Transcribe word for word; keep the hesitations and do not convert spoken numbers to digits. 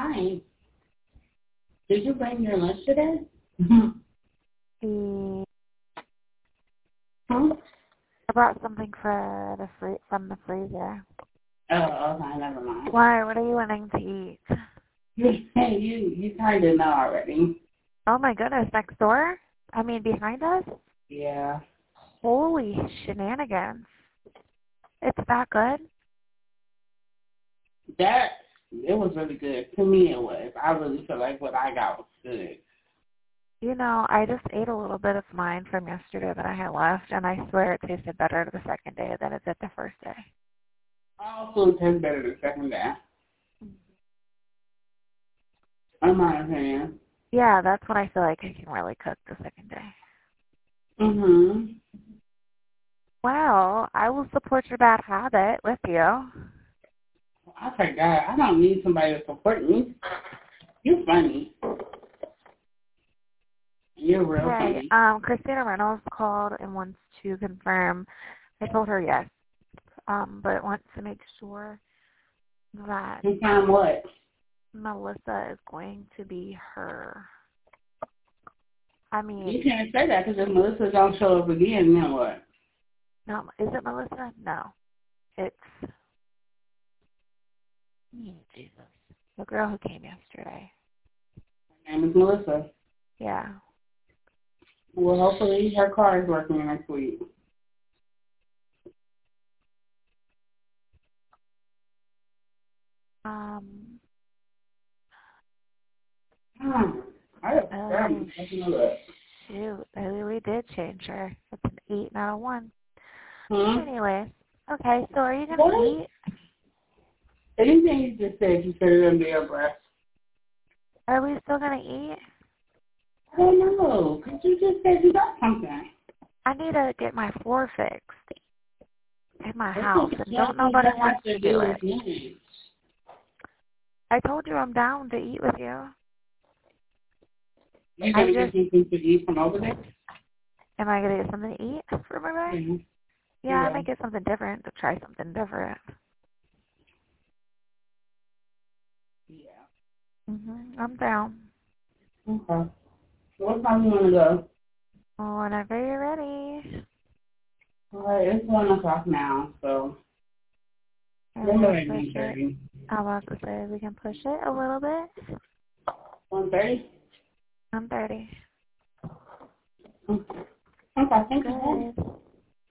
fine. Did you bring your lunch today? The, Huh? I brought something for the free, from the freezer. Oh, okay, never mind. Why? What are you wanting to eat? Hey, you you kind of know already. Oh my goodness, next door? I mean, behind us? Yeah. Holy shenanigans. It's that good? That, it was really good. To me, it was. I really feel like what I got was good. You know, I just ate a little bit of mine from yesterday that I had left, and I swear it tasted better the second day than it did the first day. All food tastes better the second day. In my opinion. Yeah, that's when I feel like I can really cook the second day. Mm-hmm. Well, I will support your bad habit with you. I forgot. I don't need somebody to support me. You're funny. You're real Okay, funny. um, Christina Reynolds called and wants to confirm. I told her yes, um, but wants to make sure that Confirm what? Melissa is going to be her. I mean, You can't say that because if Melissa don't show up again, then what? no, is it Melissa? No, it's oh, Jesus, the girl who came yesterday. Her name is Melissa. Yeah. Well, hopefully her car is working next week. Um. Hmm. I have Oh, taking a look. shoot, maybe we did change her. It's an eight, not a one. Hmm? Anyways, okay. So are you gonna What? eat? Anything you just said, you said it under your breath. Are we still gonna eat? I don't know, because you just said you got something. I need to get my floor fixed in my That's house, what and you don't nobody have wants to to do do it. with me. I told you I'm down to eat with you. You're I going to just, get something to eat from over there? am I gonna get something to eat for my bag? Mm-hmm. Yeah, I Yeah. might get something different to try something different. Yeah. Mhm. I'm down. Okay. What time you want to go? Whenever you're ready. All right, it's one o'clock now, so I we're will going to push be it. thirty. I was about to say we can push it a little bit. One thirty? I'm thirty. Okay. Okay, thank you. Good.